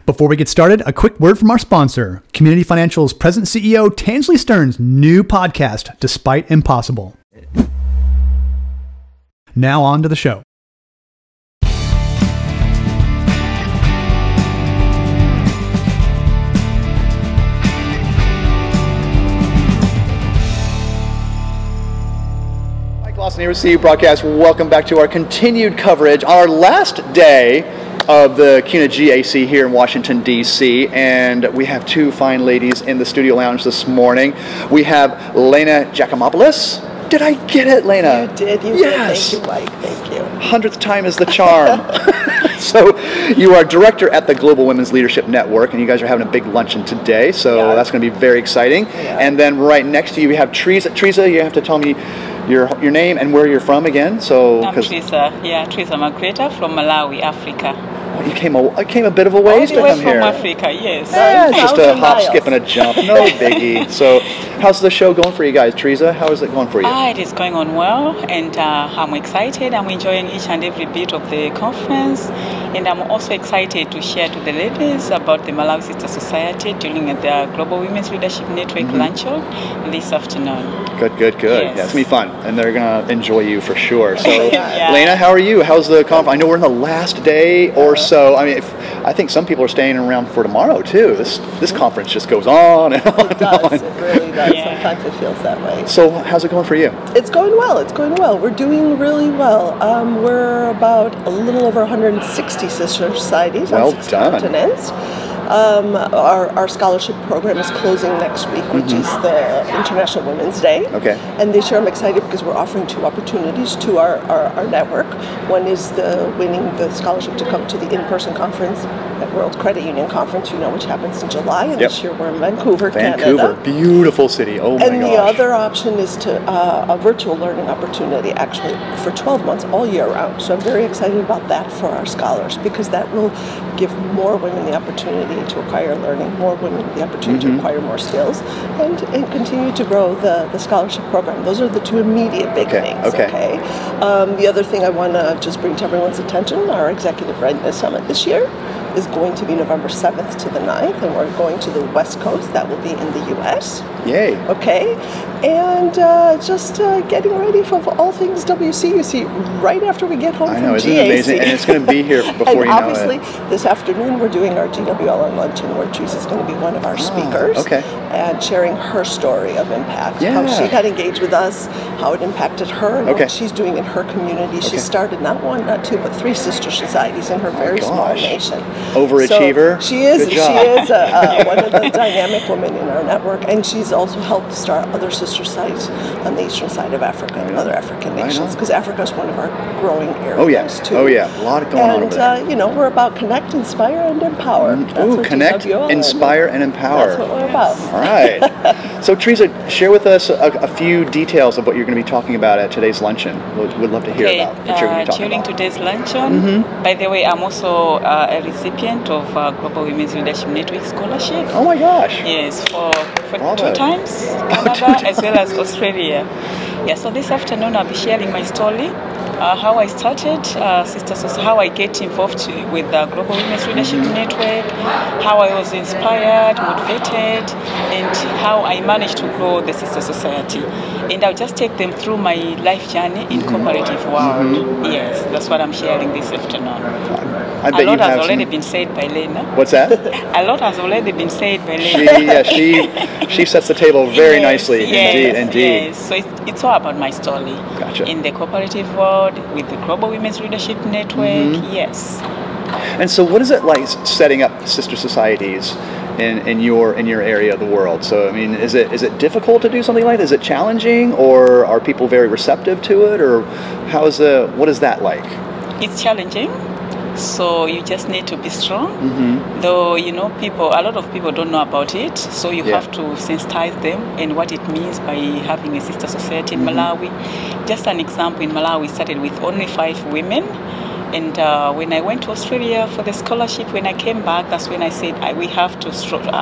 Before we get started, a quick word from our sponsor, Community Financial's President CEO Tansley Stearns' new podcast, Despite Impossible. Now on to the show. Mike Lawson here with CU Broadcast. Welcome back to our continued coverage, our last day of the CUNA GAC here in Washington, D.C., and we have two fine ladies in the studio lounge this morning. We have Lena Giacomopoulos. Did I get it, Lena? You did. Yes. Thank you, Mike. Thank you. 100th time is the charm. So you are director at the Global Women's Leadership Network, and you guys are having a big luncheon today, so that's going to be very exciting. Yeah. And then right next to you, we have Teresa. Teresa, you have to tell me your name and where you're from again. So I'm Teresa. Yeah, Teresa Magreta from Malawi, Africa. You came a bit of a ways to come from here. Africa, yes. Yeah, just a 1,000 hop, miles. skip, and a jump. No biggie. So, how's the show going for you guys, Teresa? How is it going for you? It is going on well, and I'm excited. I'm enjoying each and every bit of the conference, and I'm also excited to share to the ladies about the Malawi Sister Society during the Global Women's Leadership Network luncheon this afternoon. Good. Yes. Yeah, it's going to be fun, and they're going to enjoy you for sure. So, Yeah. Lena, how are you? How's the conference? I know we're in the last day or so. I mean, I think some people are staying around for tomorrow, too. This conference just goes on and on It does. and It on. really does. Yeah. Sometimes it feels that way. So, how's it going for you? It's going well. It's going well. We're doing really well. We're about a little over 160 sister societies Well on 6 done. continents. Our scholarship program is closing next week, which is the International Women's Day. Okay. And this year I'm excited because we're offering two opportunities to our network. One is winning the scholarship to come to the in-person conference at World Credit Union Conference, which happens in July. And this year we're in Vancouver, Vancouver, Canada. beautiful city. Oh my gosh. And the other option is a virtual learning opportunity, actually, for 12 months, all year round. So I'm very excited about that for our scholars, because that will give more women the opportunity to acquire learning, more women the opportunity to acquire more skills, and continue to grow the scholarship program. Those are the two immediate big things. Okay. The other thing I want to just bring to everyone's attention, our Executive Readiness Summit this year is going to be November 7th to the 9th, and we're going to the West Coast. That will be in the U.S. Yay. Okay, and just getting ready for all things WCUC right after we get home I from know, isn't GAC. it amazing? And it's going to be here before And you know obviously, it. this afternoon we're doing our GWLN luncheon, where Teresa's going to be one of our speakers, okay. and sharing her story of impact, Yeah. how she got engaged with us, how it impacted her, and Okay. what she's doing in her community. She started not one, not two, but 3 sister societies in her very small gosh. nation. Overachiever. So she is. Good She job. is one of the dynamic women in our network, and she's also helped start other sister sites on the eastern side of Africa and other African Right nations, on. because Africa is one of our growing areas Oh yeah. too. Oh yeah. A lot going on over there. And we're about connect, inspire, and empower. That's Ooh, what connect, GWLN is. inspire, and empower. That's what we're about. All right. So, Teresa, share with us a few details of what you're going to be talking about at today's luncheon. We'd love to hear about what you're going to be talking During about. today's luncheon, by the way, I'm also a recipient of Global Women's Leadership Network Scholarship. Oh my gosh. Yes, for Bravo. 2 times, Canada as well as Australia. Yeah, so this afternoon I'll be sharing my story, how I started how I get involved with the Global Women's Leadership Network, how I was inspired, motivated, and how I managed to grow the Sister Society. And I'll just take them through my life journey in cooperative world. Yes, that's what I'm sharing this afternoon. I bet A lot you has have already some. been said by Lena. What's that? A lot has already been said by Lena. She sets the table very nicely. Yes, Indeed. Yes. So it's all about my story. Gotcha. In the cooperative world, with the Global Women's Leadership Network, yes. And so, what is it like setting up sister societies in your area of the world? So, I mean, is it difficult to do something like that? Is it challenging, or are people very receptive to it, or what is that like? It's challenging. So you just need to be strong. Though, a lot of people don't know about it. So you have to sensitize them and what it means by having a sister society in Malawi. Just an example, in Malawi, we started with only 5 women. And when I went to Australia for the scholarship, when I came back, that's when I said we have to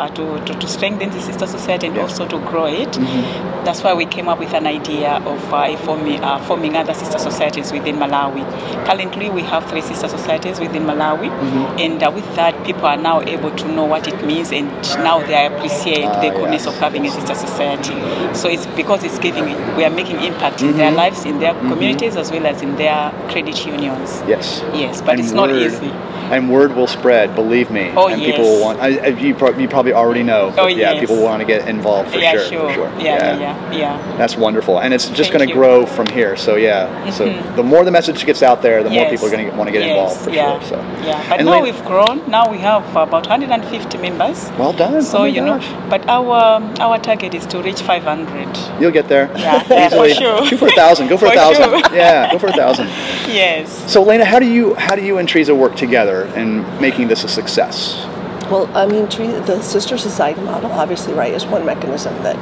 strengthen the sister society and also to grow it. That's why we came up with an idea of forming other sister societies within Malawi. Currently, we have 3 sister societies within Malawi, and with that, people are now able to know what it means, and now they appreciate the goodness of having a sister society. So it's because we are making impact in their lives, in their communities, as well as in their credit unions. Yes. Yes, but it's not easy. And word will spread, believe me. Oh, and yes. people will want. You probably already know. But yes. People want to get involved for sure. Sure. For sure. Yeah. That's wonderful, and it's just Thank going to you. grow from here. So so the more the message gets out there, the more Yes. people are going to want to get involved for sure. So But and now we've grown. Now we have about 150 members. well done. So Oh my gosh. but our target is to reach 500. You'll get there. Yeah, Easily. for sure. Shoot for 1,000. Go for For 1,000. sure. Yeah, go for 1,000. Yes. So, Lena, how do you and Teresa work together in making this a success? Well, I mean, the sister society model, obviously, right, is one mechanism that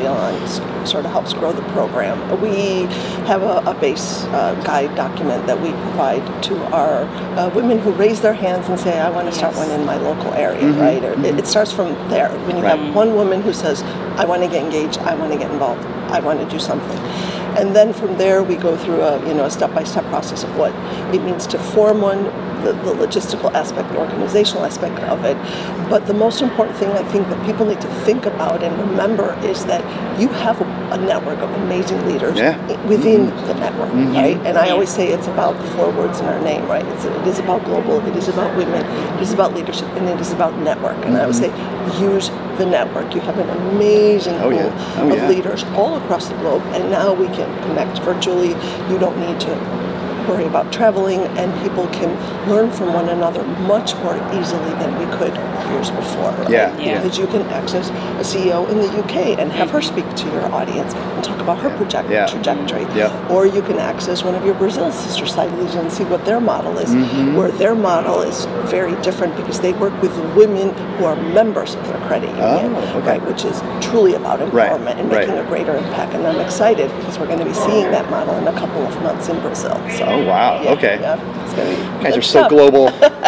GWLN sort of helps grow the program. We have a base guide document that we provide to our women who raise their hands and say, I want to start one in my local area, right? It starts from there. When you have one woman who says, I want to get engaged, I want to get involved, I want to do something. And then from there, we go through a step-by-step process of what it means to form one, the logistical aspect, the organizational aspect of it. But the most important thing I think that people need to think about and remember is that you have a network of amazing leaders within the network, right? And I always say it's about the 4 words in our name, right? It is about global, it is about women, it is about leadership, and it is about network. And I would say use the network. You have an amazing pool of leaders all across the globe, and now we can connect virtually. You don't need to worry about traveling, and people can learn from one another much more easily than we could years before. Right? Because you can access a CEO in the UK and have her speak to your audience and talk about her trajectory. Or you can access one of your Brazil sister societies and see what their model is, where their model is very different because they work with women who are members of their credit union, right, which is truly about empowerment and making a greater impact. And I'm excited because we're going to be seeing that model in a couple of months in Brazil. So, oh, wow. Okay. Yeah, it's gonna be you guys are so global.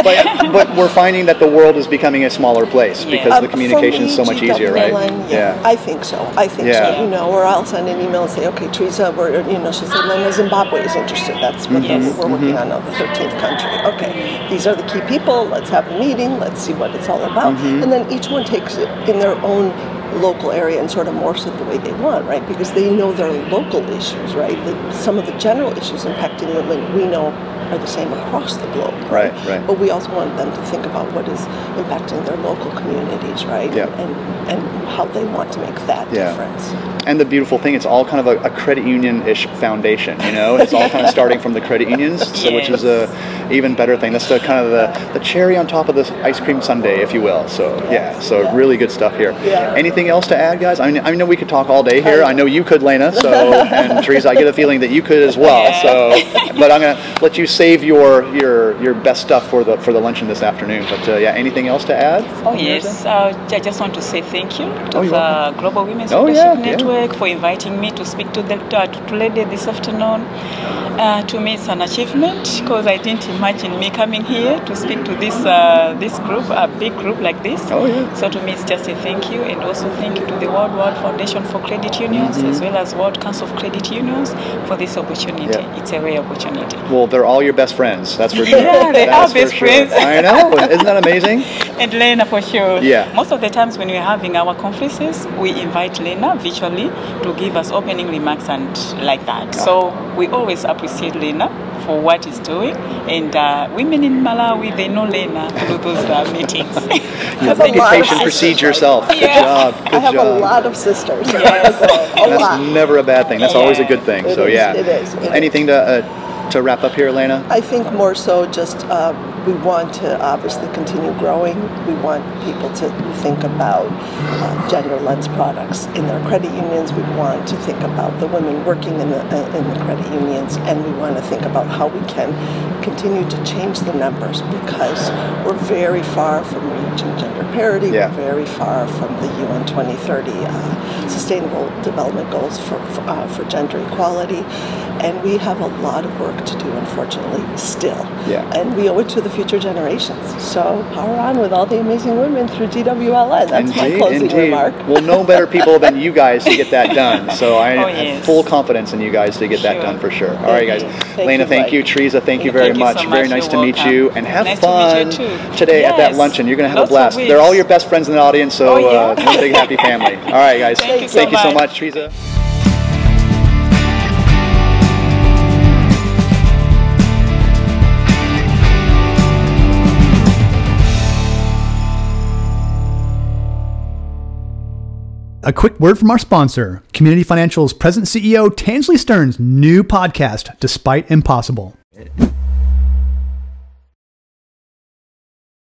but we're finding that the world is becoming a smaller place because the communication is so much easier, right? I think so. So. Or I'll send an email and say, okay, Teresa, she'll say, Lena, Zimbabwe is interested. That's what we're working on, the 13th country. Okay, these are the key people. Let's have a meeting. Let's see what it's all about. And then each one takes it in their own local area and sort of morphs it the way they want, right? Because they know their local issues, right? Some of the general issues impacting women we know are the same across the globe, right? But we also want them to think about what is impacting their local communities, right? And how they want to make that difference. And the beautiful thing, it's all kind of a credit union-ish foundation, It's all kind of starting from the credit unions, which is a even better thing. That's the kind of the cherry on top of the ice cream sundae, if you will. So really good stuff here. Anything else to add, guys? I know we could talk all day here. I know you could, Lena. So and Teresa, I get a feeling that you could as well. So, but I'm gonna let you save your best stuff for the luncheon this afternoon. But anything else to add? Oh yes, I just want to say thank you to the Global Women's Leadership Network for inviting me to speak to Lady this afternoon. To me, it's an achievement because I didn't imagine me coming here to speak to this group, a big group like this. So to me, it's just a thank you, and also thank you to the World Foundation for Credit Unions as well as World Council of Credit Unions for this opportunity. It's a rare opportunity. Well, they're all your best friends, that's for sure. Yeah, they are best friends. I know, isn't that amazing? And Lena, for sure. Yeah. Most of the times when we're having our conferences, we invite Lena virtually to give us opening remarks and like that. So we always appreciate Lena for what he's doing, and women in Malawi, they know Lena to do those meetings. You have to be patient, proceed yourself. Good job. I have a lot of sisters. That's never a bad thing. That's always a good thing. It is. Anything to wrap up here, Lena? I think more so just we want to obviously continue growing. We want people to think about gender-lens products in their credit unions. We want to think about the women working in the credit unions, and we want to think about how we can continue to change the numbers because we're very far from reaching gender parity. We're very far from the UN 2030 Sustainable Development Goals for gender equality, and we have a lot of work to do, unfortunately, still. Yeah. And we owe it to the future generations. So power on with all the amazing women through GWLN. That's my closing remark. Well, no better people than you guys to get that done. So I yes. have full confidence in you guys to get that done for sure. All right, guys. Lena, thank you. Teresa, thank you very much. So very much. nice You're to meet welcome. you. And have Nice fun to meet you too. today at that Yes. luncheon. You're going to have Lots a blast. of They're all weeks. your best friends in the audience, so Oh, yeah. one big happy family. All right, guys. Thank you so so much, Teresa. A quick word from our sponsor, Community Financial's President CEO Tansley Stearns' new podcast, Despite Impossible.